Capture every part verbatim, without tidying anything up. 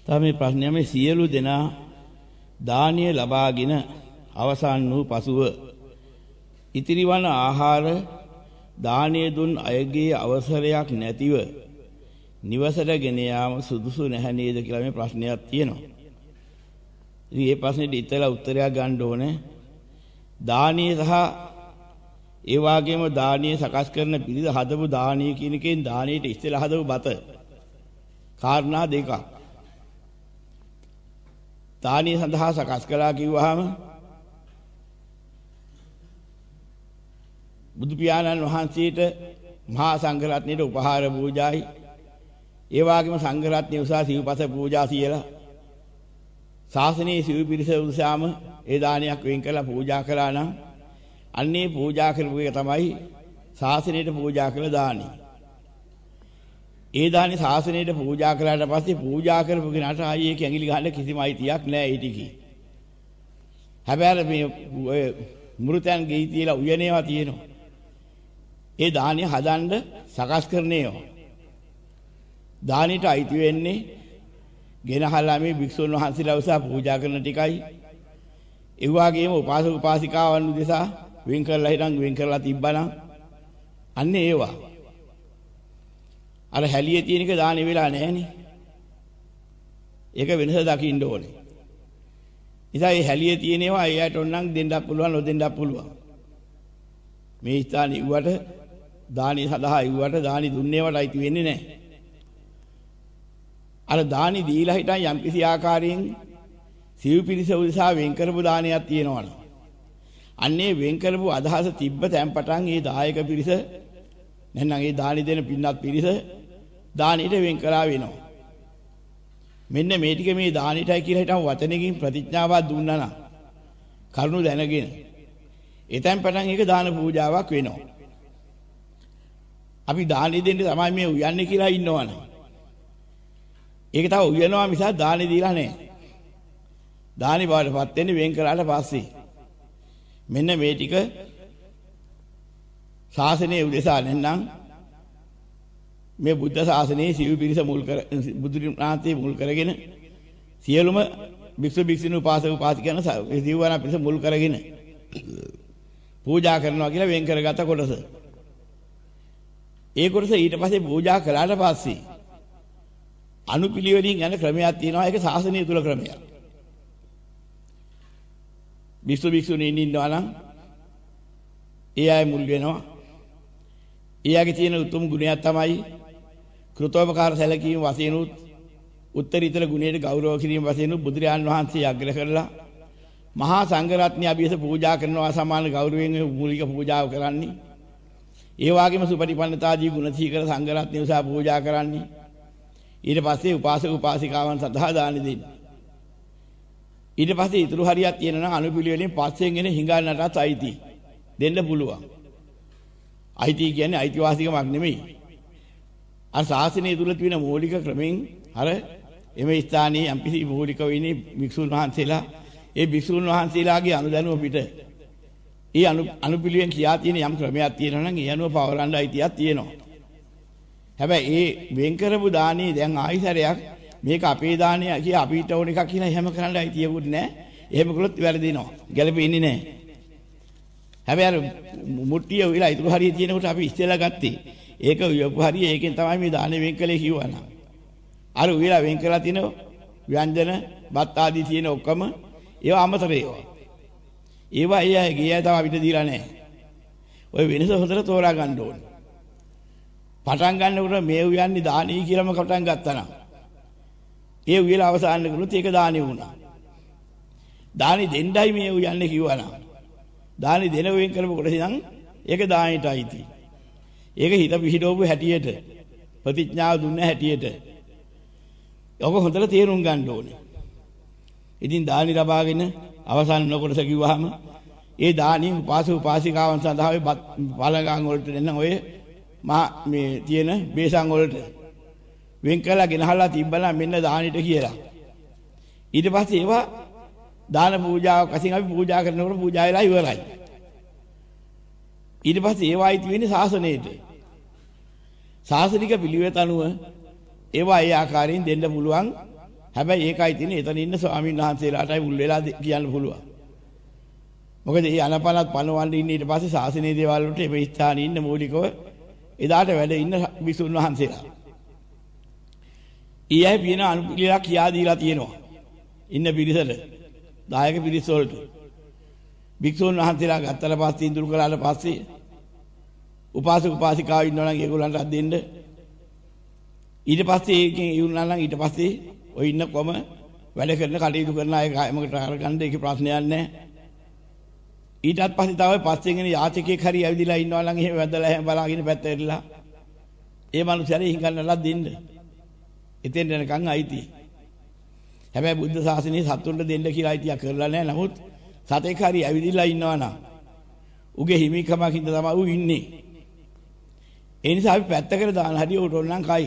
තමයි ප්‍රශ්නය මේ සියලු දෙනා දානීය ලබාගෙන අවසන් වූ පසුව ඉතිරි වන ආහාර දානීය දුන් අයගේ අවසරයක් නැතිව නිවසට ගෙන යාම සුදුසු නැහැ නේද කියලා මේ ප්‍රශ්නයක් තියෙනවා. ඉතින් මේ ප්‍රශ්නෙට ඉතලා උත්තරයක් ගන්න ඕනේ. දානීය සහ ඒ වගේම දානීය සකස් කරන පිළිද හදපු දානීය කියන එකෙන් දානීයට ඉස්සෙල්ලා හදපු බත කාරණා දෙකක්. දානීය සඳහා සකස් කළා කිව්වහම බුදු පියාණන් වහන්සේට මහා සංඝරත්නයට උපහාර පූජායි ඒ වගේම සංඝරත්නය උසා සිව්පස පූජා සියලා ශාසනයේ සිව් පිරිස උසාම ඒ දානයක් වෙන් කරලා පූජා කළා නම් අන්නේ පූජා කරපු එක තමයි ශාසනයට පූජා කළ දානි. ඒ දානි ශාසනයට පූජා කළාට පස්සේ පූජා කරපු කෙනාට ආයේ ඒක ඇඟිලි ගහන්න කිසිම අයිතියක් නැහැ ඒ ටිකේ. හැබැයි මේ ඔය මෘතයන් ගෙයි තියලා උයනේවා තියෙනවා. ඒ දානි හදන්න සකස් කරන්නේවා. දානිට අයිති වෙන්නේ ගෙනහලා මේ භික්ෂුන් වහන්සේලා උසා පූජා කරන ටිකයි. ඒ වගේම උපාසක උපාසිකාවන් උදෙසා වෙන් කරලා හිටන් වෙන් කරලා තිබ්බනම් අන්නේ ඒවා. අර හැලියේ තියෙන එක දානෙ වෙලා නැහනේ. ඒක වෙනස දකින්න ඕනේ. ඉතින් මේ හැලියේ තියෙන ඒවා එයාට ඕනනම් දෙන්නත් පුළුවන් නොදෙන්නත් පුළුවන්. මේ ස්ථානේ ඉුවට දානි සඳහා ඉුවට දානි දුන්නේවට අයිති වෙන්නේ නැහැ. අර දානි දීලා හිටන් යම්කිසි ආකාරයෙන් සිව් පිරිස උදෙසා වෙන් කරපු දානයක් තියෙනවනේ. අන්නේ වෙන් කරපු අදහස තිබ්බ තැන් පටන් ඒ දායක පිරිස නැත්නම් ඒ දානි දෙන පින්නත් පිරිස දානෙට වෙන් කරා වෙනවා. මෙන්න මේ ටික මේ දානෙටයි කියලා හිටන් වචනකින් ප්‍රතිඥාවක් දුන්නා නම් කරුණු දැනගෙන එතෙන් පටන් ඒක දාන පූජාවක් වෙනවා. අපි දානෙ දෙන්න තමයි මේ උයන්නේ කියලා ඉන්නවනේ. ඒක තව උයනවා මිසක් දානෙ දීලා නැහැ. දානි බාටපත් වෙන්නේ වෙන් කරාට පස්සේ. මෙන්න මේ ටික ශාසනයේ උදෙසා නැත්නම් මේ බුද්ධ ශාසනයේ සිව් පිරිස මුල් කර බුදුරණාහි මුල් කරගෙන සියලුම භික්ෂු භික්ෂුණී උපාසක උපාසිකයන් සිව්වන පිරිස මුල් කරගෙන පූජා කරනවා කියලා වෙන් කරගත කොටස. ඒ කොටස ඊට පස්සේ පූජා කළාට පස්සේ අනුපිළිවෙලින් යන ක්‍රමයක් තියෙනවා. ඒක ශාසනය තුල ක්‍රමයක්. භික්ෂු භික්ෂුණීන් ඉන්නවා නම් ඒ අය මුල් වෙනවා. එයාගේ තියෙන උතුම් ගුණයක් තමයි කෘතෝපකාර සැලකීම වශයෙන් උත් උත්තරීතර ගුණයට ගෞරව කිරීම වශයෙන් බුදුරජාන් වහන්සේ අග්‍ර කරලා මහා සංඝරත්නය අභියස පූජා කරනවා සමාන ගෞරවයෙන් මූලික පූජාව කරන්නේ. ඒ වගේම සුපටිපන්නතාදී ගුණ සීකර සංඝරත්නය උසා පූජා කරන්නේ. ඊට පස්සේ උපාසක උපාසිකාවන් සඳහා දාන දෙන්නේ. ඊට පස්සේ ඊතුරු හරියක් තියෙනවා නම් අනුපිළිවෙලින් පස්සෙන් එන හිඟන්නටත් අයිති දෙන්න පුළුවන්. අයිති කියන්නේ අයිතිවාසිකමක් නෙමෙයි. අර ශාසනය තුල තියෙන මූලික ක්‍රමෙන් අර එමෙ ස්ථානයේ යම්කිසි මූලික වෙන්නේ භික්ෂුන් වහන්සේලා ඒ භික්ෂුන් වහන්සේලාගේ අනුදැනුව පිට ඒ අනු අනුපිළිවෙන් කියා තියෙන යම් ක්‍රමයක් තියෙනවා නම් ඒ අනුව පවරන්න අයිතියක් තියෙනවා. හැබැයි ඒ වෙන් කරපු දානේ දැන් ආයිසරයක් මේක අපේ දානය කිය අපිට ඕන එකක් කියලා එහෙම කරන්න අයිතියකුත් නැහැ. එහෙම කළොත් වැරදිනවා. ගැළපෙන්නේ නැහැ. හැබැයි අර මුට්ටිය උවිලා ඉතුරු හරිය තියෙනකොට අපි ඉස්සෙල්ලා ගත්තේ. ඒක උයපු හරිය ඒකෙන් තමයි මේ දානේ වෙන් කළේ කිව්වනම්. අර උවිලා වෙන් කරලා තින ව්‍යංජන බත් ආදී තියෙන ඔක්කොම ඒවා අමතර ඒවා. ඒවා ඒ අය ගියා තව අපිට දීලා නැහැ. ওই වෙනස හොඳට තෝරා ගන්න ඕනේ. පටන් ගන්නකොට මේ උයන්නේ දානේ කියලාම පටන් ගත්තා නම් ඒ උයලා අවසාන කරුත් ඒක දානේ වුණා. දානි දෙන්නයි මේ උයන්නේ කිව්වනම් දානි දෙන වෙන් කරපු කොටස නම් ඒක දානෙටයි තියෙන්නේ. ඒක හිත පිහිටවපු හැටියට ප්‍රතිඥාව දුන්න හැටියට ඔක හොඳට තේරුම් ගන්න ඕනේ. ඉතින් දානි ලබාගෙන අවසාන නොකොටස කිව්වහම ඒ දානින් උපාසක උපාසිකාවන් සඳහා ඔය පළගාන් වලට දෙන්න ඔය මා මේ තියෙන බේසන් වලට වෙන් කළා ගෙනහලා තිබ්බලා මෙන්න දානෙට කියලා. ඊට පස්සේ ඒවා දාන පූජාවක් වශයෙන් අපි පූජා කරනකොට පූජා වෙලා ඉවරයි. ඊට පස්සේ ඒවායි තියෙන්නේ ශාසනයේට. ශාසනික පිළිවෙත අනුව ඒවා ඒ ආකාරයෙන් දෙන්න පුළුවන් හැබැයි ඒකයි තියෙන්නේ එතන ඉන්න ස්වාමීන් වහන්සේලාටයි මුල් වෙලා කියන්න පුළුවන්. මොකද මේ අනපනත් පනවන්න ඉන්න ඊට පස්සේ ශාසනීය දේවල් වලට මේ ස්ථානයේ ඉන්න මූලිකව එදාට වැඩ ඉන්න විසුණු වහන්සේලා. ඊයයි පියන අනුපිළිලා කියා දීලා තියෙනවා. ඉන්න පිරිසට දායක පිරිස වලට. භික්ෂුන් වහන්සේලා ගත්තට පස්සේ ඉඳුරු කළාට පස්සේ උපාසක උපාසිකාව ඉන්නවා නම් ඒගොල්ලන්ට දෙන්න. ඊට පස්සේ ඒකෙන් ඉවුණා නම් ඊට පස්සේ ඔය ඉන්න කොම වැඩ කරන කටයුතු කරන අය කායමකට අරගන්න ඒකේ ප්‍රශ්නයක් නැහැ. ඊටත් පස්සේ තව පස්සෙන් එන යාචකයෙක් හරි ඇවිදලා ඉන්නවා නම් එහෙම වැදලා එහෙම බලාගෙන පැත්තටලා ඒ මනුස්සයර හිඟන්නලා දෙන්න. එතෙන් යනකන් අයිති. හැබැයි බුද්ධ ශාසනයේ සතුන්ට දෙන්න කියලා අයිතිය කරලා නැහැ. නමුත් සතෙක් හරි ඇවිදලා ඉන්නවා නම් උගේ හිමිකමක් හින්දා තමයි ඌ ඉන්නේ. ඒ නිසා අපි පැත්තකට දාන හැටි උට ඕනනම් කයි.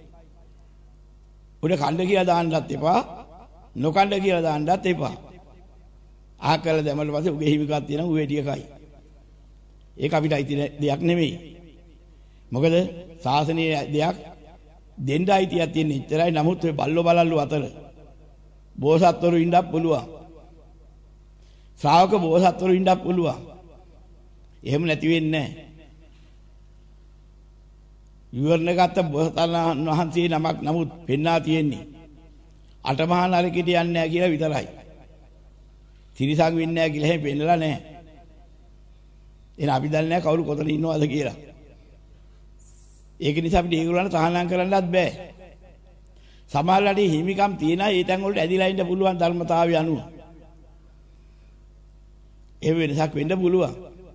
උඩ කණ්ඩ කියලා දාන්නත් එපා. නොකණ්ඩ කියලා දාන්නත් එපා. ආකල දැමල පස්සේ උගේ හිමිකක් තියෙනවා ඌ ඒ ටික කයි. ඒක අපිට අයිති දෙයක් නෙමෙයි. මොකද ශාසනීය දෙයක් දෙන්න අයිතියක් තියෙන ඉතරයි. නමුත් ඔය බල්ලෝ බලල්ලු අතර බෝසත්වරු ඉන්නත් පුළුවන්. ශ්‍රාවක බෝසත්වරු ඉන්නත් පුළුවන්. එහෙම නැති වෙන්නේ නැහැ. විවරණ ගත්ත බෝසතාණන් වහන්සේ නමක් නමුත් පෙන්වා තියෙන්නේ අටමහා නරකෙට යන්නේ නැහැ කියලා විතරයි. තිරිසන් වෙන්නේ නැහැ කියලා එහෙම පෙන්නලා නැහැ. එහෙනම් අපි දන්නේ නැහැ කවුරු කොතන ඉන්නවද කියලා. ඒක නිසා අපිට ඒගොල්ලන්ට තහනම් කරන්නත් බෑ. සමහරවිට හිමිකම් තියන ඒ තැන් වලට ඇදිලා ඉන්න පුළුවන් ධර්මතාවය අනුව. ඒ වෙනසක් වෙන්න පුළුවන්.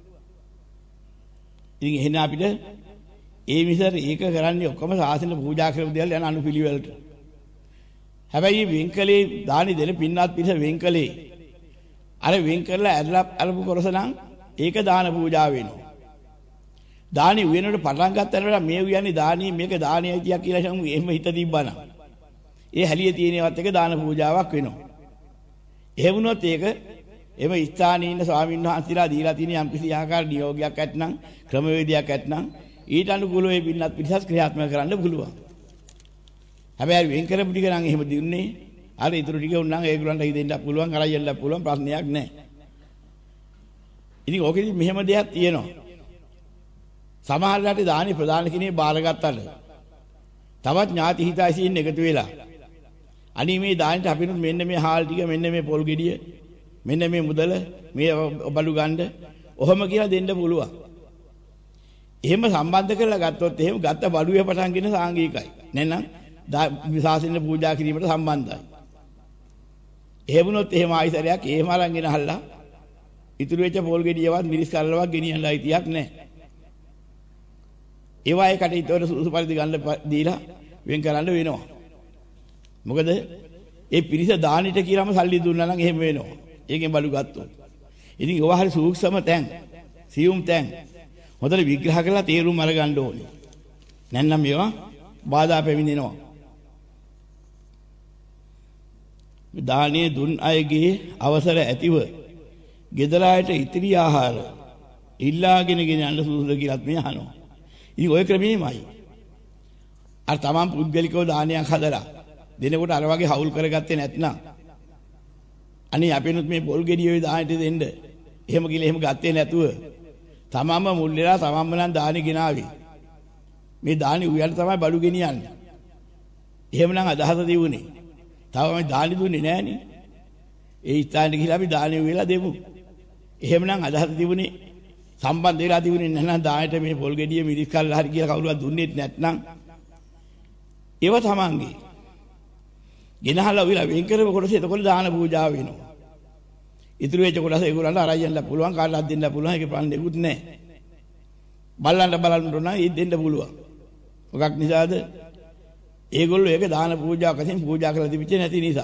ඉතින් එහෙනම් අපිට ඒ විතර ඒක කරන්නේ ඔක්කොම සාසන පූජා කරපු දේවල් යන අනුපිළිවෙලට. හැබැයි වෙන්කලේ දානි දෙන පින්නත් පිට වෙන්කලේ අර වෙන් කරලා ඇරලා අරපු කොරස නම් ඒක දාන පූජා වෙනවා. දානි උයනට පටන් ගන්නකොට මේ උයන්නේ දානි මේක දානයි කියක් කියලා සමු එහෙම හිත තිබ්බනම් ඒ හැලිය තියෙනවත් එක දාන පූජාවක් වෙනවා. එහෙම වුණොත් ඒක එම ස්ථානයේ ඉන්න ස්වාමීන් වහන්සේලා දීලා තියෙන යම් කිසි ආකාර නියෝගයක් ඇත්නම් ක්‍රමවේදයක් ඇත්නම් ඊට අනුකූලව මේ පින්නත් පිටසස් ක්‍රියාත්මක කරන්න පුළුවන්. හැබැයි වෙන් කරපු ටික නම් එහෙම දින්නේ අර ඊටු ටික උන්නම් ඒගොල්ලන්ට හිතෙන්න පුළුවන් කරයියන්න පුළුවන් ප්‍රශ්නයක් නැහැ. ඉතින් ඕකෙදි මෙහෙම දෙයක් තියෙනවා. සමහරවිට දානි ප්‍රදාන කිනේ බාරගත්තට තවත් ඥාති හිතයිසින් එකතු වෙලා අනි මේ දානිට අපිනුත් මෙන්න මේ හාල් ටික මෙන්න මේ පොල් ගෙඩිය මෙන්න මේ මුදල මේ බඩු ගන්න ඔහොම කියලා දෙන්න පුළුවන්. එහෙම සම්බන්ධ කරලා ගත්තොත් එහෙම ගත්ත බඩුවේ පටන් ගෙන සාංගිකයි. නැත්නම් විශාසින්න පූජා කිරීමට සම්බන්ධයි. එහෙම වුණොත් එහෙම ආයිසරයක් එහෙම අරන්ගෙන අහලා ඉතුරු වෙච්ච පොල් ගෙඩියවත් මිරිස් කරලවත් ගෙනියන්න අයිතියක් නැහැ. ඒවා ඒකට ඊතවර සුසු පරිදි ගන්න දීලා වෙන් කරන්න වෙනවා. මොකද ඒ පිරිස දානෙට කියලාම සල්ලි දුන්නා නම් එහෙම වෙනවා. ඒකෙන් බලු ගත්තොත්. ඉතින් ඒවා හරි සූක්ෂම තැන්, සියුම් තැන් හොඳට විග්‍රහ කරලා තේරුම් අරගන්න ඕනේ. නැත්නම් මේවා බාධා පැමිණෙනවා. දානේ දුන් අයගේ අවසර ඇතිව ගෙදරායට ඉතිරි ආහාර ඉල්ලාගෙන ගෙන යන්න සුදුසුද කියලාත් මේ අහනවා. ඉතින් ඔය ක්‍රමෙමයි. අර තමන් පුද්ගලිකව දානයක් හදලා දෙනකොට අර වගේ හවුල් කරගත්තේ නැත්නම් අනේ අපේනුත් මේ පොල් ගෙඩිය ඔය දානෙට දෙන්න. එහෙම කියලා එහෙම ගත්තේ නැතුව තමන්ම මුල් වෙලා තමන්ම නම් දානි ගෙනාවි. මේ දානි උයන් තමයි බඩු ගෙනියන්නේ. එහෙමනම් අදහස දියුනේ. තව මම දානි දුන්නේ නෑනේ. ඒ ස්ථානෙට ගිහලා අපි දානි උයලා දෙමු. එහෙමනම් අදහස දියුනේ සම්බන්ධ වෙලා තිබුණේ නැත්නම් දායට මේ පොල් ගෙඩිය මිරිස් කල්ලා හරි කියලා කවුරුවත් දුන්නේ නැත්නම් ඒව තමන්ගේ ගෙනහලා උවිලා වෙන් කරව කොටස එතකොට දාන පූජා වෙනවා. ඉතුරු වෙච්ච කොටස ඒගොල්ලන්ට අරයන්ලා පුළුවන් කාටවත් දෙන්න පුළුවන් ඒකේ ප්‍රශ්නෙකුත් නැහැ. බලන්න බලන්න නම් ඒ දෙන්න පුළුවන්. මොකක් නිසාද? ඒගොල්ලෝ ඒක දාන පූජාවක් වශයෙන් පූජා කරලා තිබෙච්ච නැති නිසා.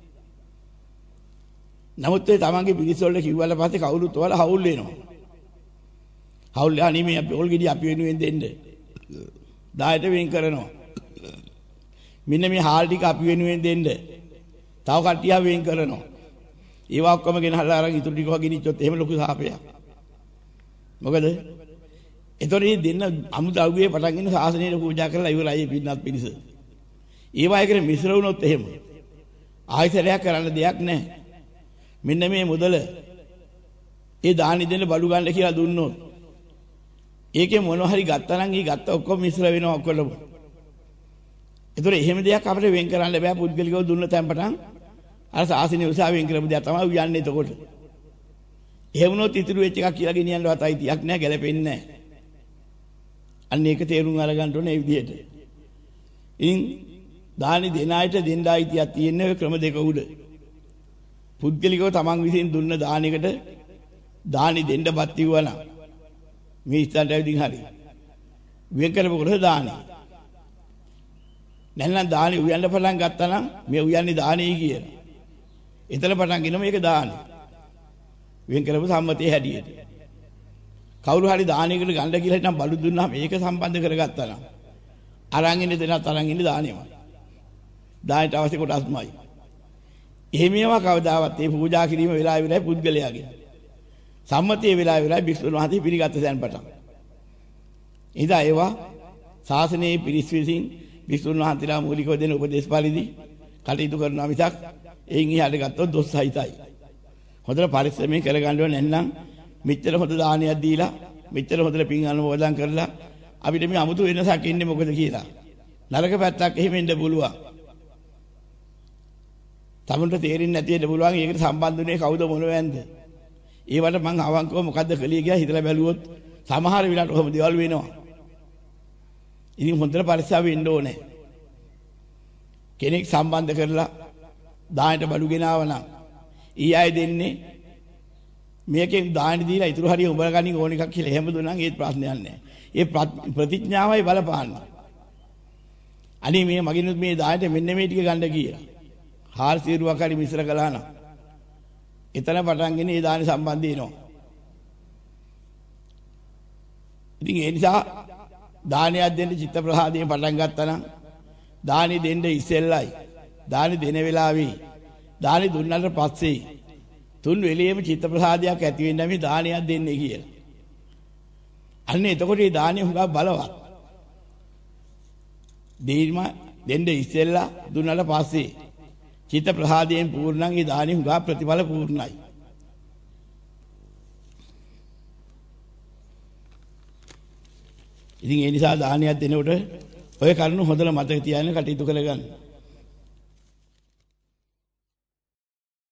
නමුත් ඒ තමන්ගේ පිරිස වල කිව්වල පස්සේ කවුරුත් වල හවුල් වෙනවා. හවුල් යන්නේ මේ පොල් ගෙඩිය අපි වෙනුවෙන් දෙන්න. දායට වෙන් කරනවා. මෙන්න මේ හාල් ටික අපි වෙනුවෙන් දෙන්න. තව කට්ටිය වෙන් කරනවා. ඒවා ඔක්කොම ගෙනහලා අරන් ඉතුරු ටික වගිනිච්චොත් එහෙම ලොකු සාපයක්. මොකද? එතකොට දෙන්න අමුද්‍රව්‍යයේ පටන් ගෙන සාසනයට පූජා කරලා ඉවරයි පින්නත් පිරිස. ඒවා එකට මිශ්‍ර වුණොත් එහෙම ආයතරයක් කරන්න දෙයක් නැහැ. මෙන්න මේ මුදල ඒ දානි දෙන්න බඩු ගන්න කියලා දුන්නොත් ඒකේ මොන හරි ගත්තා නම් ඊ ගත්ත ඔක්කොම මිශ්‍ර වෙනවා ඔක්කොම. ඒතර එහෙම දෙයක් අපිට වෙන් කරන්න බෑ පුද්ගලිකව දුන්න තැන්පටන් අර සාසනීය උසාවියෙන් වෙන් කරපු දෙයක් තමයි උයන්නේ එතකොට. එහෙම වුණොත් ඉතුරු වෙච්ච එකක් කියලා ගෙනියන්නවත් අයිතියක් නැහැ ගැලපෙන්නේ නැහැ. අන්න ඒක තේරුම් අරගන්න ඕනේ මේ විදිහට. ඉන් දානි දෙන අයට දෙන්න අයිතියක් තියෙන ඔය ක්‍රම දෙක උඩ. පුද්ගලිකව තමන් විසින් දුන්න දානෙකට දානි දෙන්නපත් කිව්වනම් මේ ඉස්සරට ඇවිදින් හරි. වෙන් කරපු කොට දානි. නැත්නම් දානි උයන්න පටන් ගත්තා නම් මේ උයන්නේ දානි කියලා. එතන පටන් ගෙන මේක දානි. වෙන් කරපු සම්මතයේ හැටියට. කවුරු හරි දානයකට ගන්න කියලා හිටන් බඩු දුන්නාම මේක සම්බන්ධ කරගත්තා නම් අරන් ඉන්න දෙනත් අරන් ඉන්න දානෙමයි. දානට අවශ්‍ය කොටස්මයි. එහෙම ඒවා කවදාවත් මේ පූජා කිරීම වෙලා ඉවරයි පුද්ගලයාගේ. සම්මතයේ වෙලා ඉවරයි භික්ෂුන් වහන්සේ පිළිගත්ත දැන් පටන්. ඉතින් ඒවා ශාසනයේ පිරිස් විසින් භික්ෂුන් වහන්සේලා මූලිකව දෙන උපදේශ පරිදි කටයුතු කරනවා මිසක් එයින් එහාට ගත්තොත් දොස් සහිතයි. හොඳට පරිස්සමෙන් කරගන්න ඕනේ නැත්නම් මෙච්චර හොඳ දානයක් දීලා මෙච්චර හොඳට පින් අනුමෝදන් කරලා අපිට මේ 아무තු වෙනසක් ඉන්නේ මොකද කියලා. නරක පැත්තක් එහෙම ඉන්න පුළුවන්. තමුන්ට තේරෙන්නේ නැති වෙන්න පුළුවන් ඒකට සම්බන්ධුනේ කවුද මොනවැන්ද? ඒවට මං අවංකව මොකද්ද කළේ කියලා හිතලා බැලුවොත් සමහර වෙලාවට කොහොම දේවල් වෙනවා. ඉතින් හොඳට පරිස්සම් වෙන්න ඕනේ. කෙනෙක් සම්බන්ධ කරලා දානට බඩු ගෙනාව නම් ඊ අය දෙන්නේ මේකෙන් දාන දීලා ඉතුරු හරිය උඹ ගනින් ඕන එකක් කියලා එහෙම දුන්නා නම් ඒත් ප්‍රශ්නයක් නැහැ. ඒ ප්‍රතිඥාවයි බලපාන්න. අනේ මේ මගිනුත් මේ දායට මෙන්න මේ ටික ගන්න කියලා. හාල් සීරුවක් හරි මිශ්‍ර කළා නම් එතන පටන්ගෙන ඒ දාන සම්බන්ධ වෙනවා. ඉතින් ඒ නිසා දානයක් දෙන්න චිත්ත ප්‍රසාදයෙන් පටන් ගත්තා නම් දානි දෙන්න ඉස්සෙල්ලයි දානි දෙන වෙලාවේ දානි දුන්නාට පස්සේ තුන් වෙලෙම චිත්ත ප්‍රසාදයක් ඇති වෙන්න මේ දානයක් දෙන්නේ කියලා. අන්න එතකොට මේ දානිය හුඟක් බලවත්. දෙීම දෙන්න ඉස්සෙල්ලා දුන්නාට පස්සේ චිත්ත ප්‍රසාදයෙන් පූර්ණං ඒ දානිය හුඟක් ප්‍රතිඵල පූර්ණයි. ඉතින් ඒ නිසා දානයක් දෙනකොට ඔය කරුණු හොඳට මතක තියාගෙන කටයුතු කරගන්න.